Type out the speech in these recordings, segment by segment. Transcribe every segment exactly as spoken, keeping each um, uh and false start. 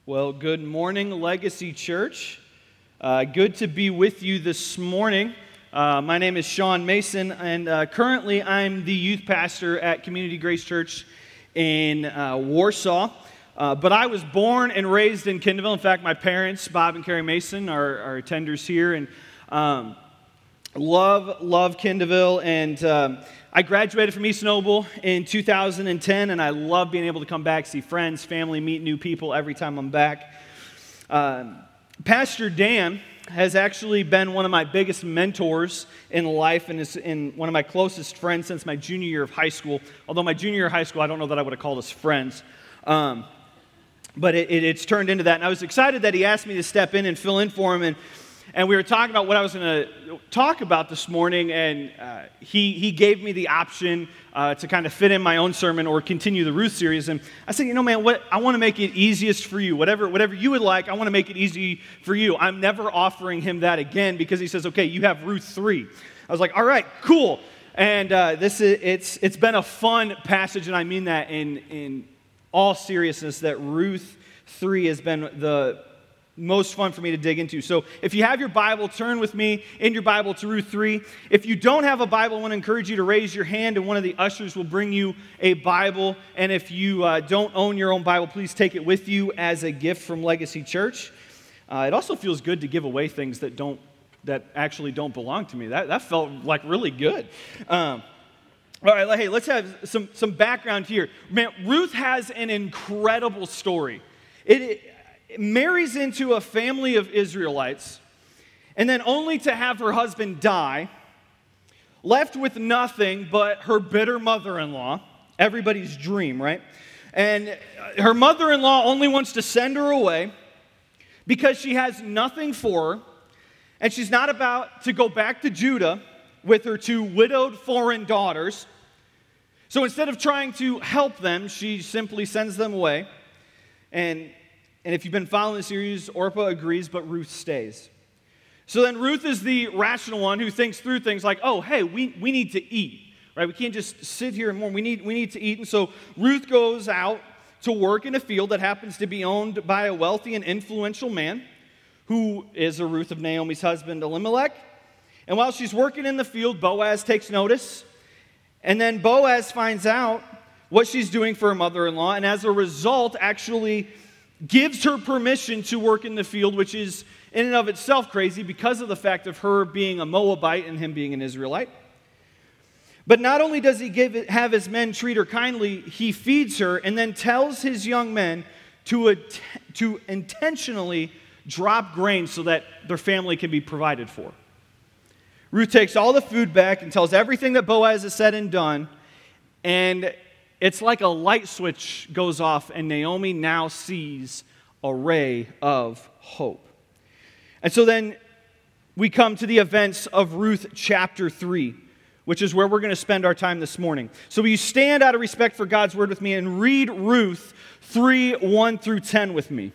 Well, good morning, Legacy Church. Uh, good to be with you this morning. Uh, my name is Sean Mason, and uh, currently I'm the youth pastor at Community Grace Church in uh, Warsaw. Uh, but I was born and raised in Kindleville. In fact, my parents, Bob and Carrie Mason, are, are attenders here, and um, love, love Kindleville. And um, I graduated from East Noble in two thousand ten, and I love being able to come back, see friends, family, meet new people every time I'm back. Uh, Pastor Dan has actually been one of my biggest mentors in life and is in one of my closest friends since my junior year of high school. Although my junior year of high school, I don't know that I would have called us friends. Um, but it, it, it's turned into that. And I was excited that he asked me to step in and fill in for him. And, and we were talking about what I was going to talk about this morning. And uh, he, he gave me the option uh, to kind of fit in my own sermon or continue the Ruth series. And I said, you know, man, what I want to make it easiest for you. Whatever, whatever you would like, I want to make it easy for you. I'm never offering him that again because he says, okay, you have Ruth three. I was like, all right, cool. And uh, this is, it's it's been a fun passage, and I mean that in in all seriousness, that Ruth three has been the most fun for me to dig into. So if you have your Bible, turn with me in your Bible to Ruth three. If you don't have a Bible, I want to encourage you to raise your hand, and one of the ushers will bring you a Bible. And if you uh, don't own your own Bible, please take it with you as a gift from Legacy Church. Uh, it also feels good to give away things that don't that actually don't belong to me. That that felt like really good. Um, All right, hey, let's have some, some background here. Man, Ruth has an incredible story. It, it marries into a family of Israelites, and then only to have her husband die, left with nothing but her bitter mother-in-law, everybody's dream, right? And her mother-in-law only wants to send her away because she has nothing for her, and she's not about to go back to Judah with her two widowed foreign daughters. So instead of trying to help them, she simply sends them away. And, and if you've been following the series, Orpah agrees, but Ruth stays. So then Ruth is the rational one who thinks through things like, oh, hey, we, we need to eat, right? We can't just sit here and mourn. We need, we need to eat. And so Ruth goes out to work in a field that happens to be owned by a wealthy and influential man who is a Ruth of Naomi's husband, Elimelech. And while she's working in the field, Boaz takes notice. And then Boaz finds out what she's doing for her mother-in-law, and as a result, actually gives her permission to work in the field, which is in and of itself crazy because of the fact of her being a Moabite and him being an Israelite. But not only does he give it, have his men treat her kindly, he feeds her and then tells his young men to, att- to intentionally drop grain so that their family can be provided for. Ruth takes all the food back and tells everything that Boaz has said and done, and it's like a light switch goes off, and Naomi now sees a ray of hope. And so then we come to the events of Ruth chapter three, which is where we're going to spend our time this morning. So will you stand out of respect for God's word with me and read Ruth three, one through ten with me?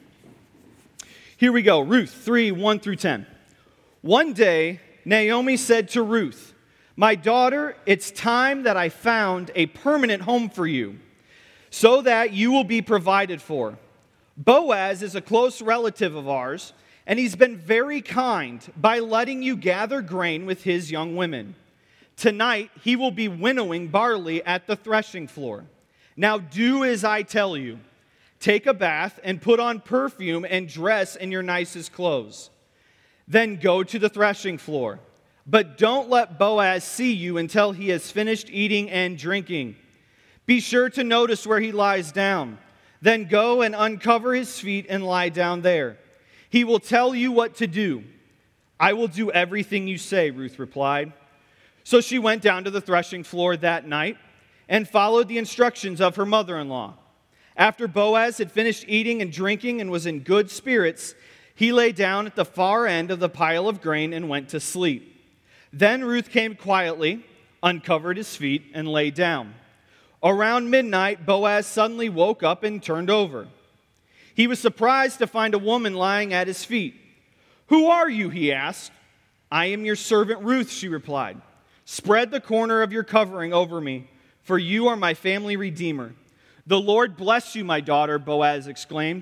Here we go, Ruth three, one through ten. One day, Naomi said to Ruth, "My daughter, it's time that I found a permanent home for you, so that you will be provided for. Boaz is a close relative of ours, and he's been very kind by letting you gather grain with his young women. Tonight, he will be winnowing barley at the threshing floor. Now do as I tell you. Take a bath and put on perfume and dress in your nicest clothes. Then go to the threshing floor. But don't let Boaz see you until he has finished eating and drinking. Be sure to notice where he lies down. Then go and uncover his feet and lie down there. He will tell you what to do." "I will do everything you say," Ruth replied. So she went down to the threshing floor that night and followed the instructions of her mother-in-law. After Boaz had finished eating and drinking and was in good spirits, he lay down at the far end of the pile of grain and went to sleep. Then Ruth came quietly, uncovered his feet, and lay down. Around midnight, Boaz suddenly woke up and turned over. He was surprised to find a woman lying at his feet. "Who are you?" he asked. "I am your servant Ruth," she replied. "Spread the corner of your covering over me, for you are my family redeemer." "The Lord bless you, my daughter," Boaz exclaimed.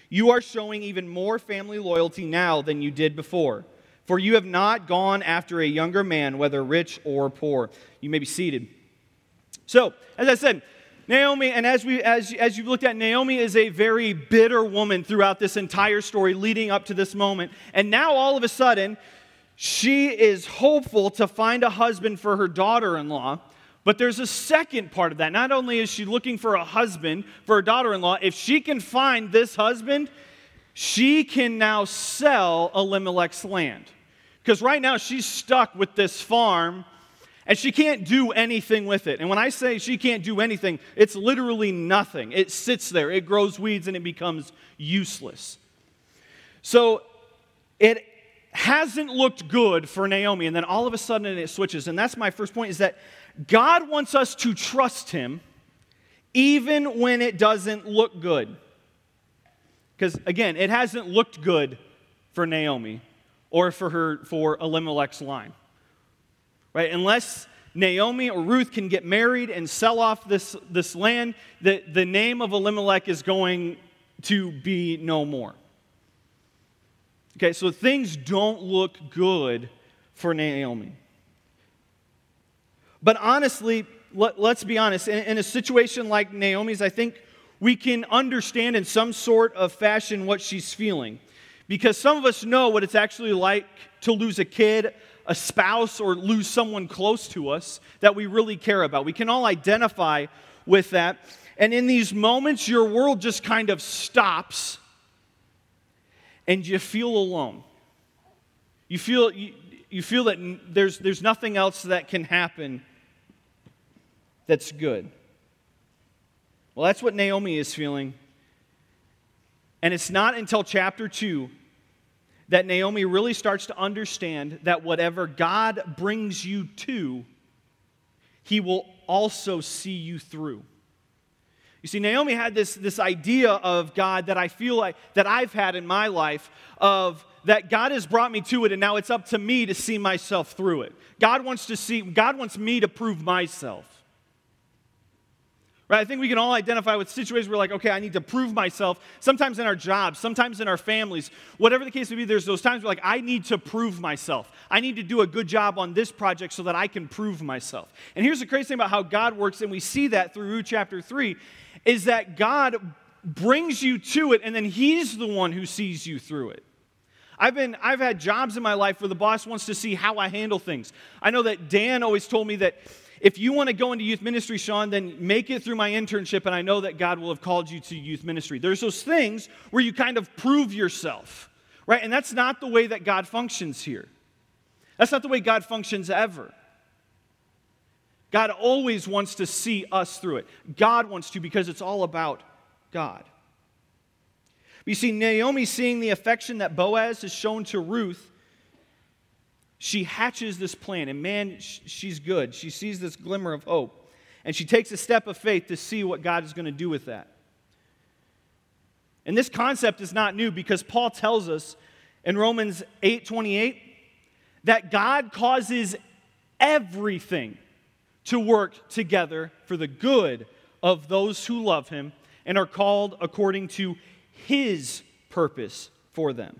You are showing even more family loyalty now than you did before, for you have not gone after a younger man, whether rich or poor." You may be seated. So, as I said, Naomi, and as we as as you've looked at, Naomi is a very bitter woman throughout this entire story leading up to this moment. And now all of a sudden, she is hopeful to find a husband for her daughter-in-law. But there's a second part of that. Not only is she looking for a husband for her daughter-in-law, if she can find this husband, she can now sell Elimelech's land. Because right now she's stuck with this farm, and she can't do anything with it. And when I say she can't do anything, it's literally nothing. It sits there, it grows weeds, and it becomes useless. So it hasn't looked good for Naomi, and then all of a sudden it switches. And that's my first point, is that God wants us to trust Him even when it doesn't look good. Because, again, it hasn't looked good for Naomi or for her for Elimelech's line. Right? Unless Naomi or Ruth can get married and sell off this, this land, the, the name of Elimelech is going to be no more. Okay, so things don't look good for Naomi. But honestly, let, let's be honest, in, in a situation like Naomi's, I think we can understand in some sort of fashion what she's feeling. Because some of us know what it's actually like to lose a kid, a spouse, or lose someone close to us that we really care about. We can all identify with that. And in these moments, your world just kind of stops and you feel alone. You feel you, you feel that there's there's nothing else that can happen that's good. Well, that's what Naomi is feeling. And it's not until chapter two that Naomi really starts to understand that whatever God brings you to, He will also see you through. You see, Naomi had this, this idea of God that I feel like, that I've had in my life, of that God has brought me to it, and now it's up to me to see myself through it. God wants to see, God wants me to prove myself. Right? I think we can all identify with situations where we're like, okay, I need to prove myself. Sometimes in our jobs, sometimes in our families, whatever the case may be, there's those times where like, I need to prove myself. I need to do a good job on this project so that I can prove myself. And here's the crazy thing about how God works, and we see that through Ruth chapter three, is that God brings you to it, and then He's the one who sees you through it. I've been, I've had jobs in my life where the boss wants to see how I handle things. I know that Dan always told me that if you want to go into youth ministry, Sean, then make it through my internship, and I know that God will have called you to youth ministry. There's those things where you kind of prove yourself, right? And that's not the way that God functions here. That's not the way God functions ever. God always wants to see us through it. God wants to, because it's all about God. You see, Naomi, seeing the affection that Boaz has shown to Ruth, she hatches this plan, and man, she's good. She sees this glimmer of hope, and she takes a step of faith to see what God is going to do with that. And this concept is not new, because Paul tells us in Romans eight twenty-eight that God causes everything to work together for the good of those who love Him and are called according to His purpose for them.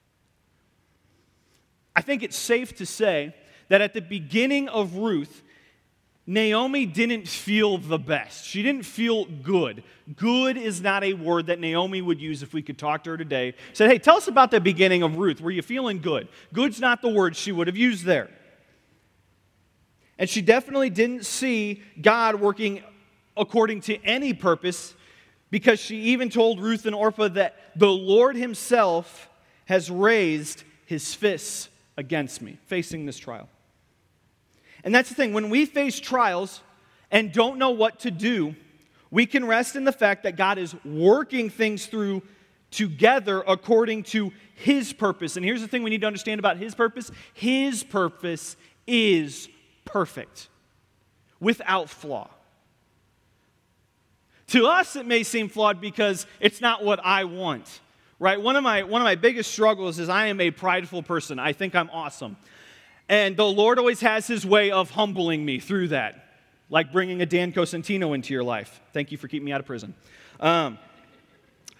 I think it's safe to say that at the beginning of Ruth, Naomi didn't feel the best. She didn't feel good. Good is not a word that Naomi would use if we could talk to her today. Said, hey, tell us about the beginning of Ruth. Were you feeling good? Good's not the word she would have used there. And she definitely didn't see God working according to any purpose, because she even told Ruth and Orpah that the Lord Himself has raised His fists against me, facing this trial. And that's the thing, when we face trials and don't know what to do, we can rest in the fact that God is working things through together according to His purpose. And here's the thing we need to understand about His purpose. His purpose is perfect, without flaw. To us, it may seem flawed because it's not what I want. Right? One of my one of my biggest struggles is I am a prideful person. I think I'm awesome. And the Lord always has His way of humbling me through that, like bringing a Dan Cosentino into your life. Thank you for keeping me out of prison. Um,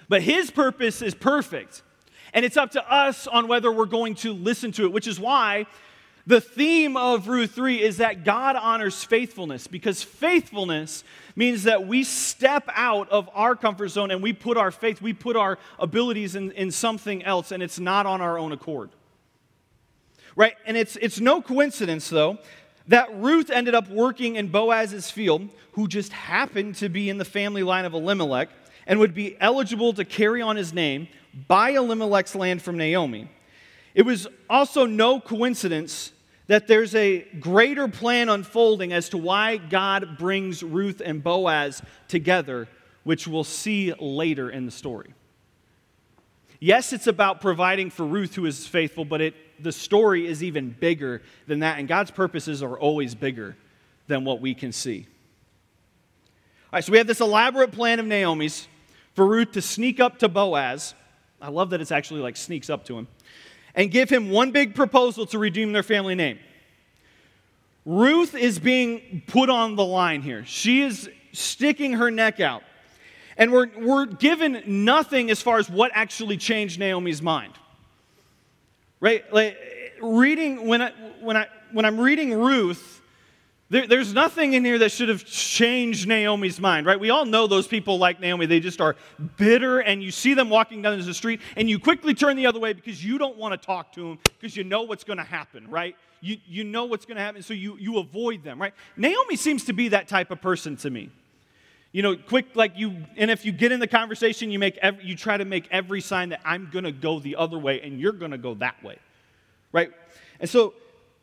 But his purpose is perfect. And it's up to us on whether we're going to listen to it, which is why the theme of Ruth three is that God honors faithfulness, because faithfulness means that we step out of our comfort zone and we put our faith, we put our abilities in, in something else, and it's not on our own accord. Right? And it's, it's no coincidence, though, that Ruth ended up working in Boaz's field, who just happened to be in the family line of Elimelech and would be eligible to carry on his name, buy Elimelech's land from Naomi. It was also no coincidence that there's a greater plan unfolding as to why God brings Ruth and Boaz together, which we'll see later in the story. Yes, it's about providing for Ruth, who is faithful, but it, the story is even bigger than that, and God's purposes are always bigger than what we can see. All right, so we have this elaborate plan of Naomi's for Ruth to sneak up to Boaz. I love that it's actually like sneaks up to him. And give him one big proposal to redeem their family name. Ruth is being put on the line here. She is sticking her neck out. And we're, we're given nothing as far as what actually changed Naomi's mind. Right? Like, reading, when, I, when, I, when I'm reading Ruth, there, there's nothing in here that should have changed Naomi's mind, right? We all know those people like Naomi. They just are bitter, and you see them walking down the street, and you quickly turn the other way because you don't want to talk to them because you know what's going to happen, right? You, you know what's going to happen, so you, you avoid them, right? Naomi seems to be that type of person to me. You know, quick, like you, and if you get in the conversation, you make every, you try to make every sign that I'm going to go the other way, and you're going to go that way, right? And so,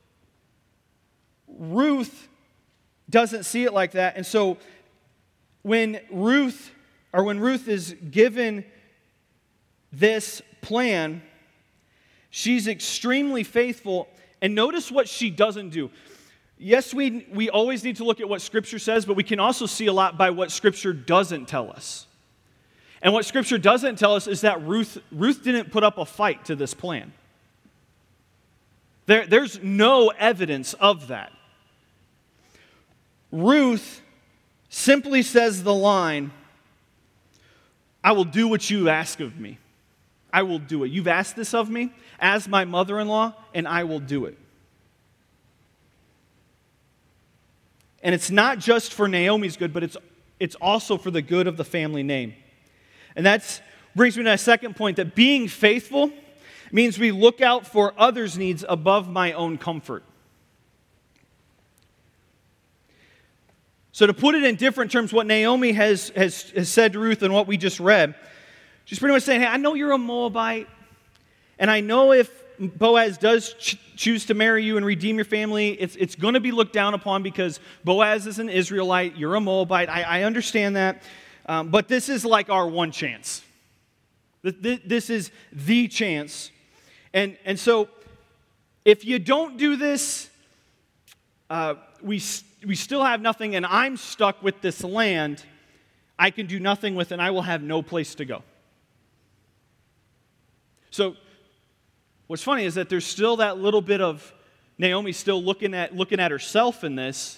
Ruth doesn't see it like that. And so when Ruth, or when Ruth is given this plan, she's extremely faithful. And notice what she doesn't do. Yes, we, we always need to look at what Scripture says, but we can also see a lot by what Scripture doesn't tell us. And what Scripture doesn't tell us is that Ruth, Ruth didn't put up a fight to this plan. There, there's no evidence of that. Ruth simply says the line, I will do what you ask of me. I will do it. You've asked this of me as my mother-in-law, and I will do it. And it's not just for Naomi's good, but it's, it's also for the good of the family name. And that brings me to a second point, that being faithful means we look out for others' needs above my own comfort. So to put it in different terms, what Naomi has, has, has said to Ruth and what we just read, she's pretty much saying, hey, I know you're a Moabite, and I know if Boaz does ch- choose to marry you and redeem your family, it's, it's going to be looked down upon because Boaz is an Israelite, you're a Moabite, I, I understand that, um, but this is like our one chance. This is the chance. And, and so if you don't do this, uh, we we still have nothing, and I'm stuck with this land I can do nothing with, and I will have no place to go. So what's funny is that there's still that little bit of Naomi still looking at looking at herself in this,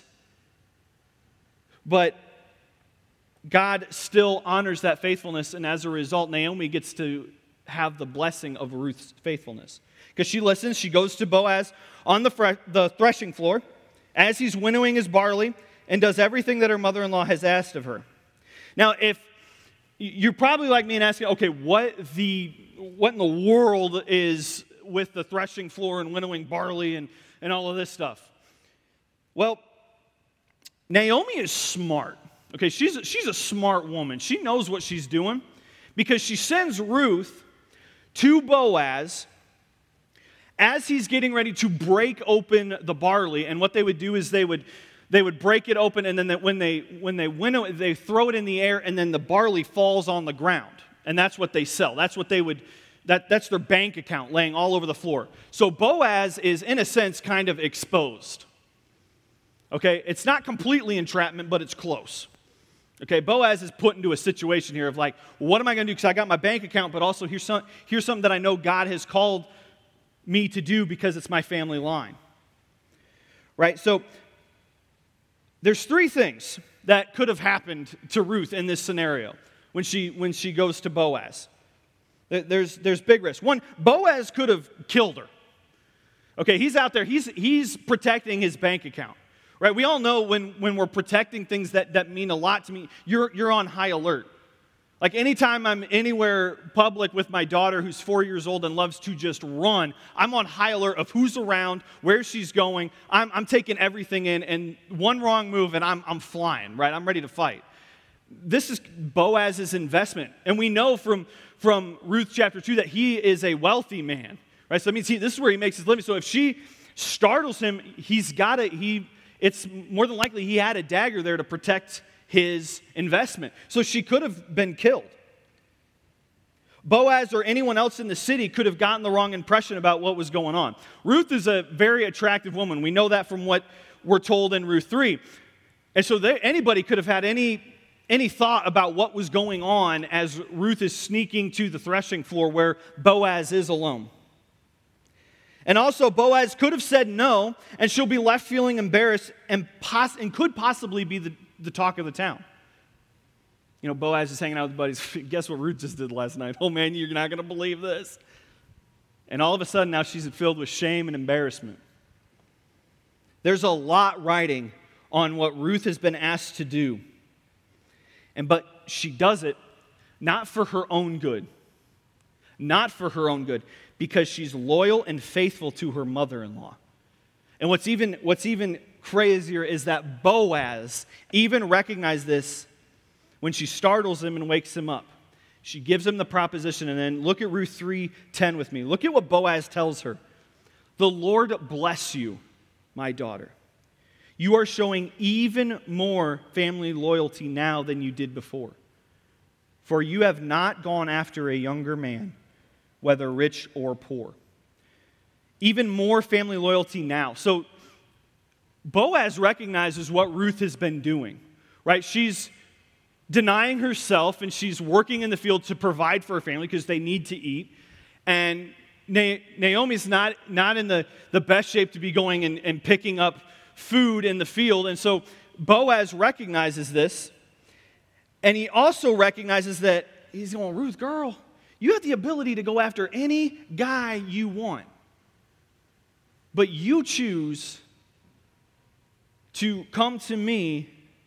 but God still honors that faithfulness, and as a result, Naomi gets to have the blessing of Ruth's faithfulness. Because she listens, she goes to Boaz on the, fre- the threshing floor as he's winnowing his barley, and does everything that her mother-in-law has asked of her. Now, if you're probably like me and asking, okay, what the what in the world is with the threshing floor and winnowing barley and, and all of this stuff? Well, Naomi is smart. Okay, she's a, she's a smart woman. She knows what she's doing because she sends Ruth to Boaz as he's getting ready to break open the barley. And what they would do is they would they would break it open, and then they, when they when they winnow it, they throw it in the air, and then the barley falls on the ground. And that's what they sell. That's what they would that that's their bank account laying all over the floor. So Boaz is in a sense kind of exposed. Okay, it's not completely entrapment, but it's close. Okay, Boaz is put into a situation here of like, well, what am I going to do? Because I got my bank account, but also here's some, here's something that I know God has called me to do because it's my family line. Right? So there's three things that could have happened to Ruth in this scenario. when she when she goes to Boaz. There's, there's big risk. One, Boaz could have killed her. Okay, he's out there, he's, he's protecting his bank account, right? We all know when, when we're protecting things that, that mean a lot to me, you're, you're on high alert. Like anytime I'm anywhere public with my daughter who's four years old and loves to just run, I'm on high alert of who's around, where she's going. I'm, I'm taking everything in, and one wrong move and I'm, I'm flying, right? I'm ready to fight. This is Boaz's investment. And we know from, from Ruth chapter two that he is a wealthy man, right? So that means he, this is where he makes his living. So if she startles him, he's got to, he, it's more than likely he had a dagger there to protect his investment. So she could have been killed. Boaz or anyone else in the city could have gotten the wrong impression about what was going on. Ruth is a very attractive woman. We know that from what we're told in Ruth three. And so they, anybody could have had any any thought about what was going on as Ruth is sneaking to the threshing floor where Boaz is alone. And also, Boaz could have said no, and she'll be left feeling embarrassed and, poss- and could possibly be the, the talk of the town. You know, Boaz is hanging out with buddies. Guess what Ruth just did last night? Oh, man, you're not going to believe this. And all of a sudden, now she's filled with shame and embarrassment. There's a lot riding on what Ruth has been asked to do. And but she does it not for her own good. Not for her own good, because she's loyal and faithful to her mother-in-law. And what's even what's even crazier is that Boaz even recognized this when she startles him and wakes him up. She gives him the proposition, and then look at Ruth three ten with me. Look at what Boaz tells her. The Lord bless you, my daughter. You are showing even more family loyalty now than you did before. For you have not gone after a younger man, whether rich or poor. Even more family loyalty now. So Boaz recognizes what Ruth has been doing, right? She's denying herself and she's working in the field to provide for her family because they need to eat. And Naomi's not, not in the, the best shape to be going and, and picking up food in the field. And so Boaz recognizes this. And he also recognizes that he's going, Ruth, girl, you have the ability to go after any guy you want. But you choose to come to me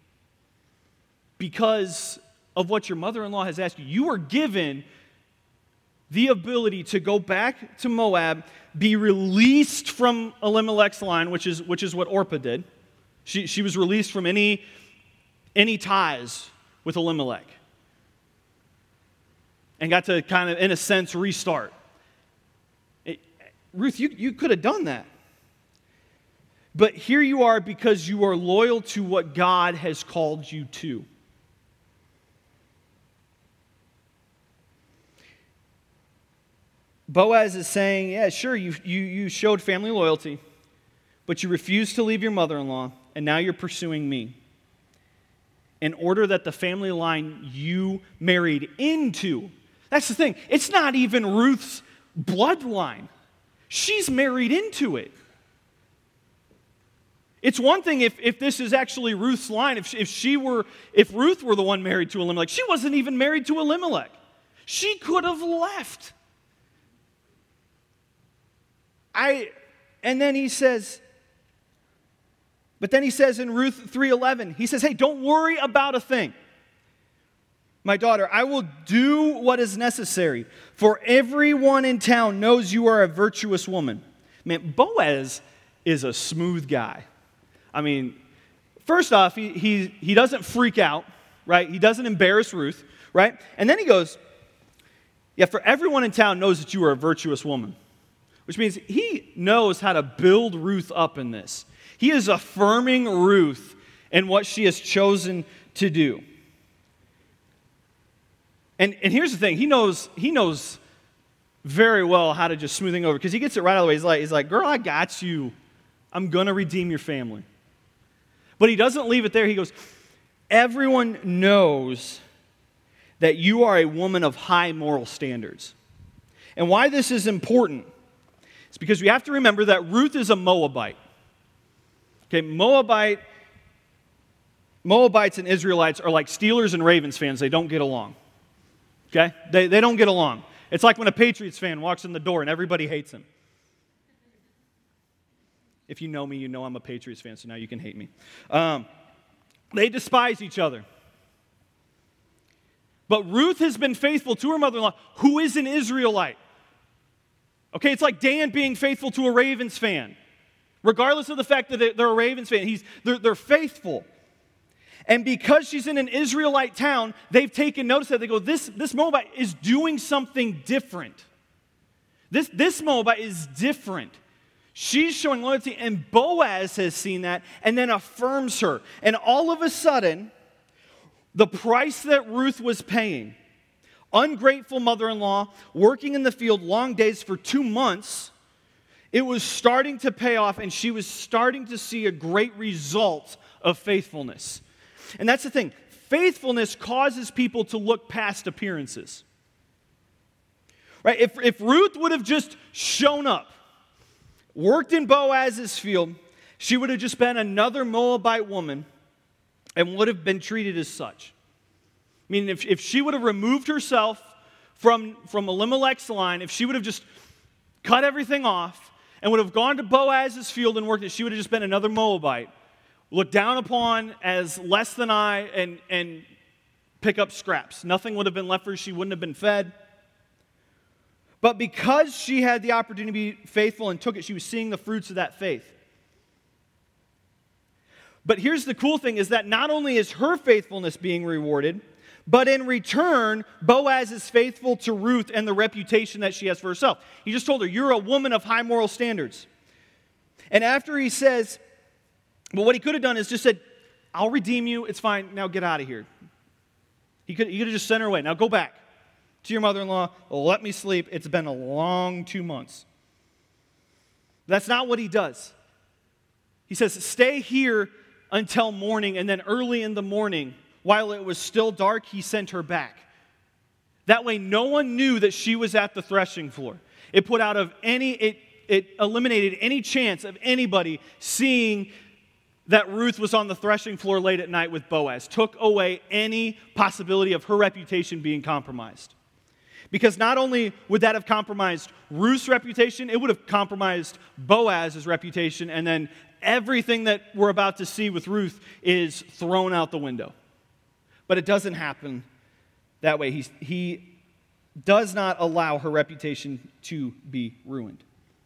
because of what your mother-in-law has asked you. You are given the ability to go back to Moab, be released from Elimelech's line, which is which is what Orpah did. She, she was released from any, any ties with Elimelech. And got to kind of, in a sense, restart. It, Ruth, you, you could have done that. But here you are because you are loyal to what God has called you to. Boaz is saying, yeah, sure, you, you, you showed family loyalty, but you refused to leave your mother-in-law, and now you're pursuing me. In order that the family line you married into, that's the thing, it's not even Ruth's bloodline. She's married into it. It's one thing if, if this is actually Ruth's line, if she, if she were, if Ruth were the one married to Elimelech. She wasn't even married to Elimelech. She could have left. I, and then he says, but then he says in Ruth three eleven, he says, hey, don't worry about a thing. My daughter, I will do what is necessary, for everyone in town knows you are a virtuous woman. Man, Boaz is a smooth guy. I mean, first off, he, he, he doesn't freak out, right? He doesn't embarrass Ruth, right? And then he goes, yeah, for everyone in town knows that you are a virtuous woman. Which means he knows how to build Ruth up in this. He is affirming Ruth in what she has chosen to do. And, and here's the thing, he knows, he knows very well how to just smooth things over, because he gets it right out of the way. He's like, he's like, girl, I got you. I'm going to redeem your family. But he doesn't leave it there. He goes, everyone knows that you are a woman of high moral standards. And why this is important, it's because we have to remember that Ruth is a Moabite. Okay, Moabite, Moabites and Israelites are like Steelers and Ravens fans. They don't get along. okay? They, they don't get along. It's like when a Patriots fan walks in the door and everybody hates him. If you know me, you know I'm a Patriots fan, so now you can hate me. Um, they despise each other. But Ruth has been faithful to her mother-in-law, who is an Israelite. Okay, it's like Dan being faithful to a Ravens fan. Regardless of the fact that they're a Ravens fan, he's, they're, they're faithful. And because she's in an Israelite town, they've taken notice that they go, this, this Moabite is doing something different. This, this Moabite is different. She's showing loyalty, and Boaz has seen that and then affirms her. And all of a sudden, the price that Ruth was paying, ungrateful mother-in-law, working in the field long days for two months, it was starting to pay off, and she was starting to see a great result of faithfulness. And that's the thing. Faithfulness causes people to look past appearances. Right? If, if Ruth would have just shown up, worked in Boaz's field, she would have just been another Moabite woman and would have been treated as such. I mean, if, if she would have removed herself from, from Elimelech's line, if she would have just cut everything off and would have gone to Boaz's field and worked it, she would have just been another Moabite, looked down upon as less than I, and, and pick up scraps. Nothing would have been left for her. She wouldn't have been fed. But because she had the opportunity to be faithful and took it, she was seeing the fruits of that faith. But here's the cool thing, is that not only is her faithfulness being rewarded, but in return, Boaz is faithful to Ruth and the reputation that she has for herself. He just told her, you're a woman of high moral standards. And after he says, well, what he could have done is just said, I'll redeem you, it's fine, now get out of here. He could, he could have just sent her away. Now go back to your mother-in-law, let me sleep, it's been a long two months. That's not what he does. He says, stay here until morning, and then early in the morning, while it was still dark, he sent her back. That way, no one knew that she was at the threshing floor. It put out of any, it, it eliminated any chance of anybody seeing that Ruth was on the threshing floor late at night with Boaz. Took away any possibility of her reputation being compromised. Because not only would that have compromised Ruth's reputation, it would have compromised Boaz's reputation, and then everything that we're about to see with Ruth is thrown out the window. But it doesn't happen that way. He, he does not allow her reputation to be ruined.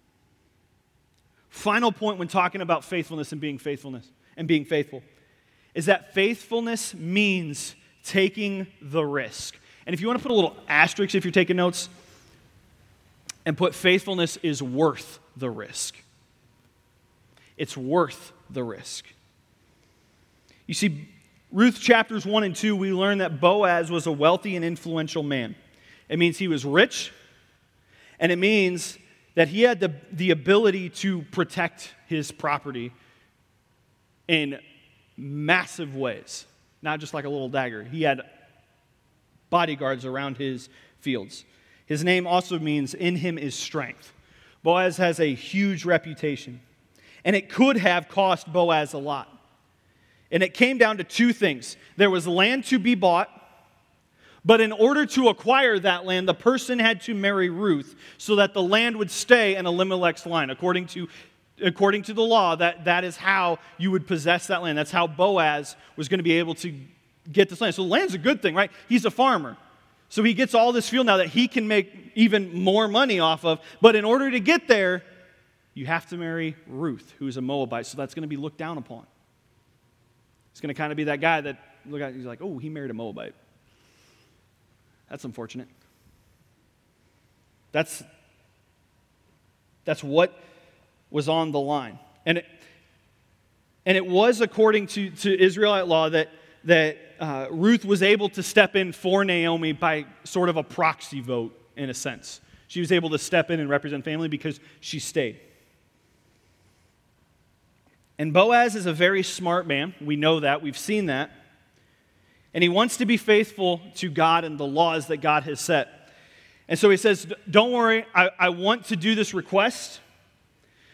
Final point when talking about faithfulness and being faithfulness and being faithful is that faithfulness means taking the risk. And if you want to put a little asterisk if you're taking notes, and put faithfulness is worth the risk. It's worth the risk. You see, Ruth chapters one and two, we learn that Boaz was a wealthy and influential man. It means he was rich, and it means that he had the, the ability to protect his property in massive ways. Not just like a little dagger. He had bodyguards around his fields. His name also means in him is strength. Boaz has a huge reputation. And it could have cost Boaz a lot. And it came down to two things. There was land to be bought, but in order to acquire that land, the person had to marry Ruth so that the land would stay in Elimelech's line. According to, according to the law, that, that is how you would possess that land. That's how Boaz was going to be able to get this land. So the land's a good thing, right? He's a farmer. So he gets all this field now that he can make even more money off of. But in order to get there, you have to marry Ruth, who is a Moabite. So that's going to be looked down upon. It's going to kind of be that guy that, look at, he's like, oh, he married a Moabite. That's unfortunate. That's, that's what was on the line. And it, and it was according to, to Israelite law that, that uh, Ruth was able to step in for Naomi by sort of a proxy vote, in a sense. She was able to step in and represent family because she stayed. And Boaz is a very smart man. We know that. We've seen that. And he wants to be faithful to God and the laws that God has set. And so he says, don't worry, I, I want to do this request,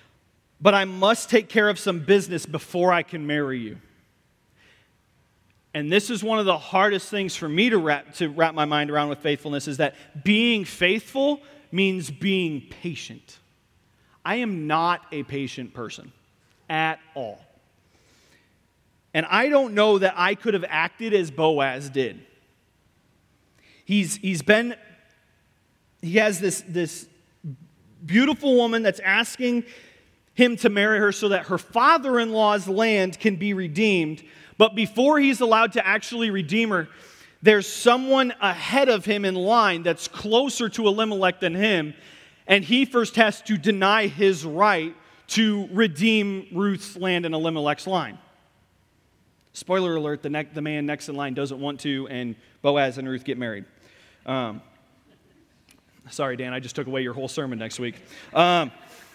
but I must take care of some business before I can marry you. and this is one of the hardest things for me to wrap, to wrap my mind around with faithfulness, is that being faithful means being patient. I am not a patient person at all. And I don't know that I could have acted as Boaz did. He's, he's been, he has this, this beautiful woman that's asking him to marry her so that her father-in-law's land can be redeemed. But before he's allowed to actually redeem her, there's someone ahead of him in line that's closer to Elimelech than him, and he first has to deny his right to redeem Ruth's land in Elimelech's line. Spoiler alert, the, ne- the man next in line doesn't want to, and Boaz and Ruth get married. Um, sorry, Dan, I just took away your whole sermon next week. Um,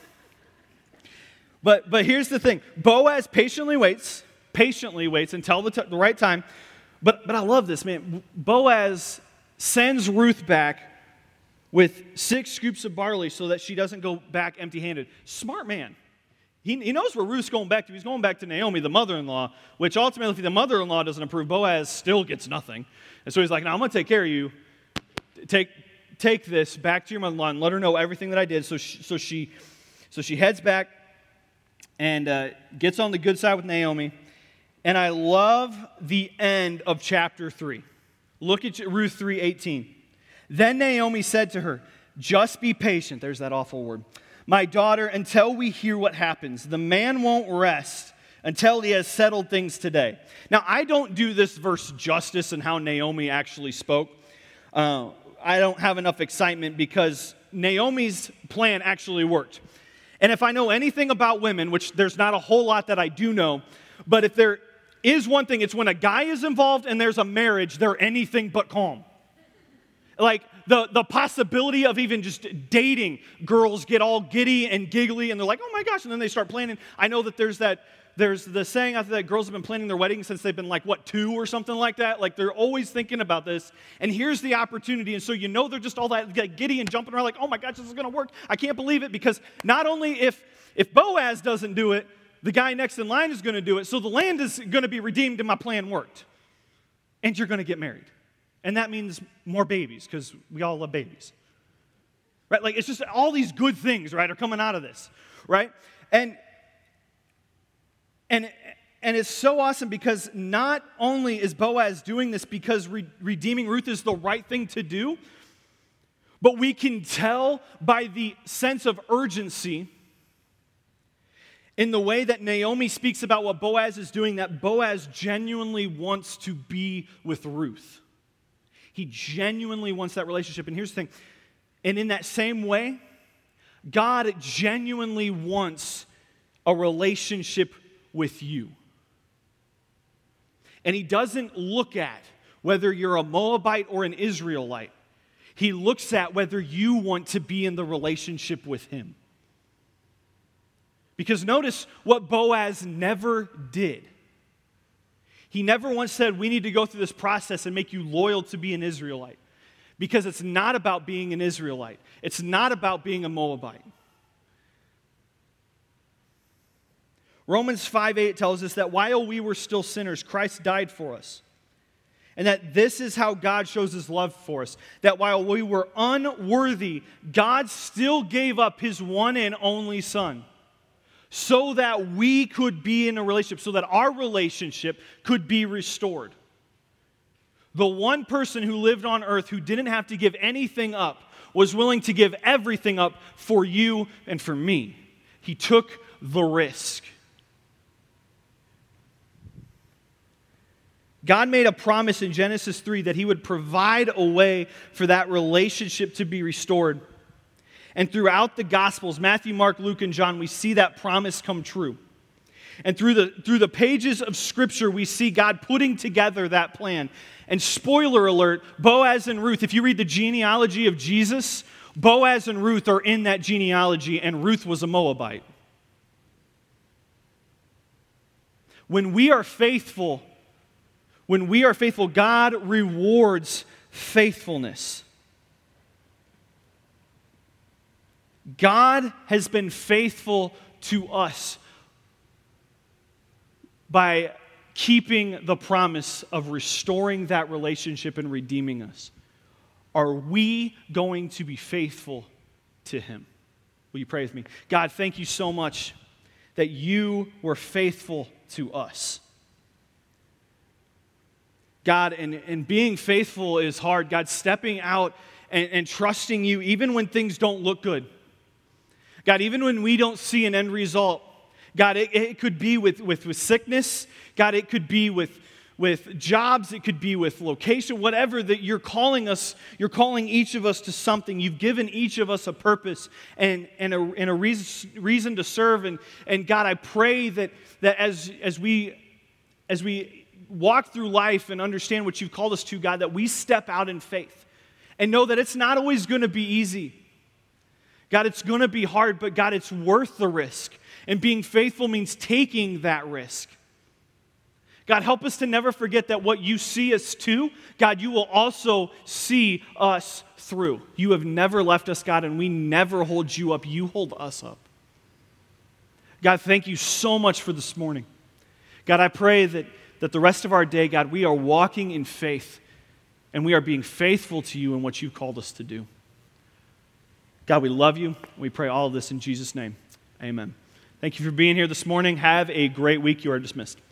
but, but here's the thing. Boaz patiently waits, patiently waits until the, t- the right time. But, but I love this, man. Boaz sends Ruth back with six scoops of barley so that she doesn't go back empty-handed. Smart man. He, he knows where Ruth's going back to. He's going back to Naomi, the mother-in-law, which ultimately, if the mother-in-law doesn't approve, Boaz still gets nothing. And so he's like, no, I'm going to take care of you. Take, take this back to your mother-in-law and let her know everything that I did. So she, so she, so she heads back and uh, gets on the good side with Naomi. And I love the end of chapter three. Look at Ruth three eighteen. Then Naomi said to her, just be patient. There's that awful word. My daughter, until we hear what happens. The man won't rest until he has settled things today. Now, I don't do this verse justice in how Naomi actually spoke. Uh, I don't have enough excitement because Naomi's plan actually worked. And if I know anything about women, which there's not a whole lot that I do know, but if there is one thing, it's when a guy is involved and there's a marriage, they're anything but calm. Like, the, the possibility of even just dating, girls get all giddy and giggly, and they're like, oh my gosh, and then they start planning. I know that there's that, there's the saying after that girls have been planning their wedding since they've been like, what, two or something like that? Like, they're always thinking about this, and here's the opportunity, and so you know they're just all that giddy and jumping around like, oh my gosh, this is going to work. I can't believe it, because not only if, if Boaz doesn't do it, the guy next in line is going to do it, so the land is going to be redeemed and my plan worked. And you're going to get married. And that means more babies, because we all love babies. Right? Like, it's just all these good things, right, are coming out of this, right? And and and it's so awesome because not only is Boaz doing this because re- redeeming Ruth is the right thing to do, but we can tell by the sense of urgency in the way that Naomi speaks about what Boaz is doing, that Boaz genuinely wants to be with Ruth. He genuinely wants that relationship. And here's the thing. And in that same way, God genuinely wants a relationship with you. And he doesn't look at whether you're a Moabite or an Israelite. He looks at whether you want to be in the relationship with him. Because notice what Boaz never did. He never once said, we need to go through this process and make you loyal to be an Israelite. Because it's not about being an Israelite. It's not about being a Moabite. Romans five eight tells us that while we were still sinners, Christ died for us. And that this is how God shows his love for us. That while we were unworthy, God still gave up his one and only Son. So that we could be in a relationship, so that our relationship could be restored. The one person who lived on earth who didn't have to give anything up was willing to give everything up for you and for me. He took the risk. God made a promise in Genesis three that he would provide a way for that relationship to be restored. And throughout the Gospels, Matthew, Mark, Luke, and John, we see that promise come true. And through the, through the pages of Scripture, we see God putting together that plan. And spoiler alert, Boaz and Ruth, if you read the genealogy of Jesus, Boaz and Ruth are in that genealogy, and Ruth was a Moabite. When we are faithful, when we are faithful, God rewards faithfulness. God has been faithful to us by keeping the promise of restoring that relationship and redeeming us, are we going to be faithful to him? Will you pray with me? God, thank you so much that you were faithful to us. God, and, and being faithful is hard. God, stepping out and, and trusting you even when things don't look good. God, even when we don't see an end result. God, it, it could be with, with, with sickness. God, it could be with, with jobs. It could be with location, whatever that you're calling us. You're calling each of us to something. You've given each of us a purpose and, and, a, and a reason, reason to serve. And, and God, I pray that, that as, as we as we walk through life and understand what you've called us to, God, that we step out in faith and know that it's not always going to be easy. God, it's going to be hard, but God, it's worth the risk. And being faithful means taking that risk. God, help us to never forget that what you see us to, God, you will also see us through. You have never left us, God, and we never hold you up. You hold us up. God, thank you so much for this morning. God, I pray that that the rest of our day, God, we are walking in faith and we are being faithful to you in what you've called us to do. God, we love you. We pray all of this in Jesus' name. Amen. Thank you for being here this morning. Have a great week. You are dismissed.